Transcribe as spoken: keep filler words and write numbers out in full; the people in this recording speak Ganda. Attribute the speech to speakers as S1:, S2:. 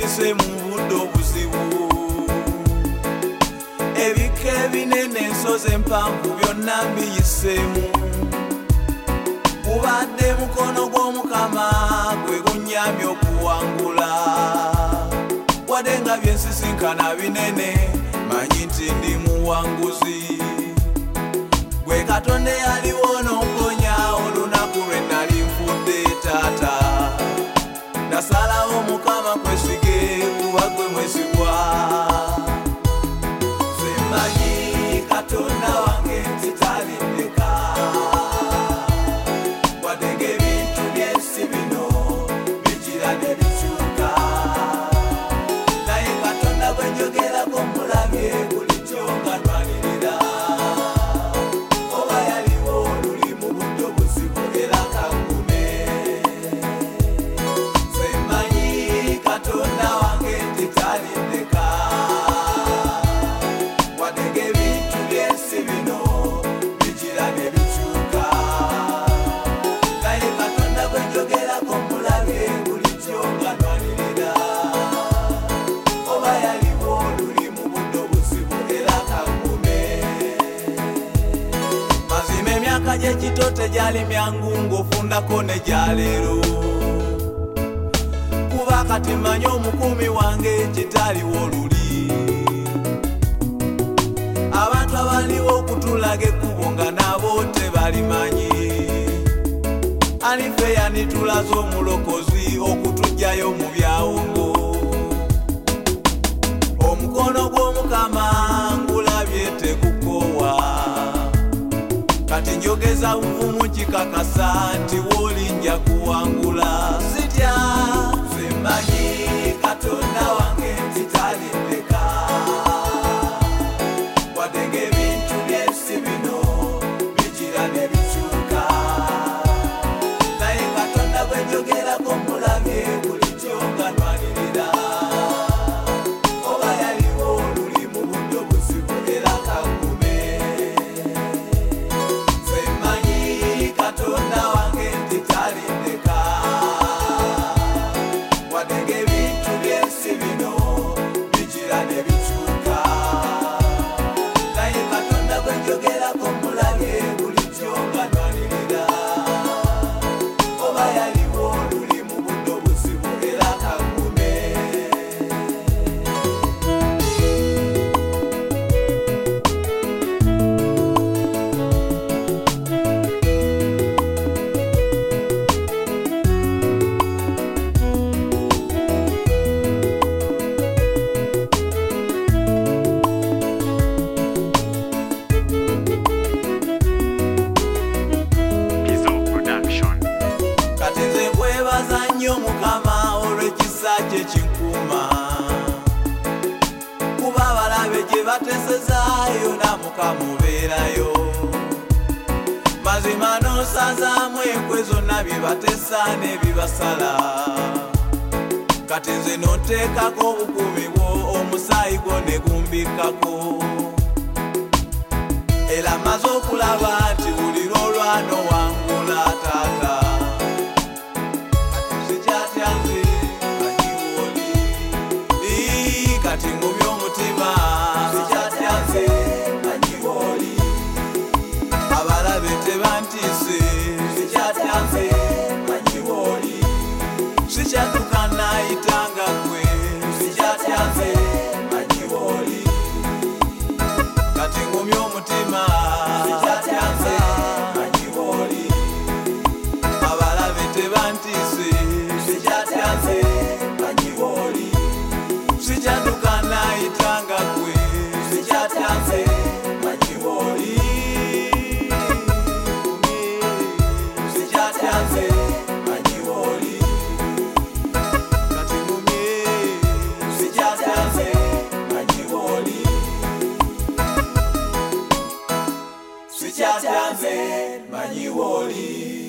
S1: mpise mu budde obuzibu ebika ebinene ensozi empanvu byonna mbiyiseemu gubadde mukono gw'Omukama gwe gunnyambye okuwangula wadde nga byensisinkana binene manyi nti ndi muwanguzi gwe Katonda yaliwo n'omponya olunaku lwe nali nfudde taata nasalawo Mukama kwesige kuba gwe mwesigwa nze mmanyi Katonda wange nti talindeka wadde ng'ebintu by'ensi bino bijira ne bikyuka naye Katonda bwe njogerako mulabye bulijjo nga nnwanirira oba yaliwo luli mu budde obuzibu era kangume nze mmanyi Katonda wange nti talindeka wadde ng'ebintu by'ensi bino bijira ne bikyuka naye Katonda gwe njogerako mulabye bulijjo nga nnwanirira oba yaliwo luli mu budde obuzibu era kangume mazima emyaka gy'ekito tegyali myangu ng'ofundako ne gyaleero kuba kati mmanyi omukuumi wange kitaliwo luli abantu abaliwo okutulaga ekkubo nga nabo tebalimanyi anife yanitulaza omulokozi okutugjayo mu byawongo omukono gw'Omukama ngulabye tegukoowa kati njogeza buvumu kikakasa nti woolinja kuwangula sitya nze mmanyi Katonda wange nti talindeka wadde ng'ebintu by'ensi bino bijira ne bikyuka naye Katonda gwe njogerako mulabye bulijjo nga nnwanirira oba yaliwo luli mu budde obuzibu era kangume nze mmanyi Katonda wange nti talindeka wadde ng'ebintu by'ensi bino bijira ne bikyuka naye Katonda gwe njogerako mulabye bulijjo nga nnwanirira oba yaliwo luli mu budde obuzibu era kangume kati nze nkwebaza nnyo Mukama olw'ekisa kye kinkuuma kuba abalabe gye batesezaayo na Mukama obeerayo mazima n'osazaamu enkwe zonna bye batesa n'ebibasala kati nze n'oteekako obukuumi bwo omusaayi gwo ne gumbikkako era maze okulaba nti buli lw'olwana owangula taata kati ngumye omutima sikyatyanze manyi wooli abalabe tebantiise sikyatyanze manyi wooli sikyatuka nayitanga gwe sikyatyanze manyi wooli kati ngumye omutima sikyatyanze manyi wooli abalabe tebantiise sikyatyanze manyi wooli sikyatuka nayitanga gwe sikyatyanze manyi wooli sikyatyanze manyi wooli kati ngumye sikyatyanze manyi wooli sikyatyanze manyi wooli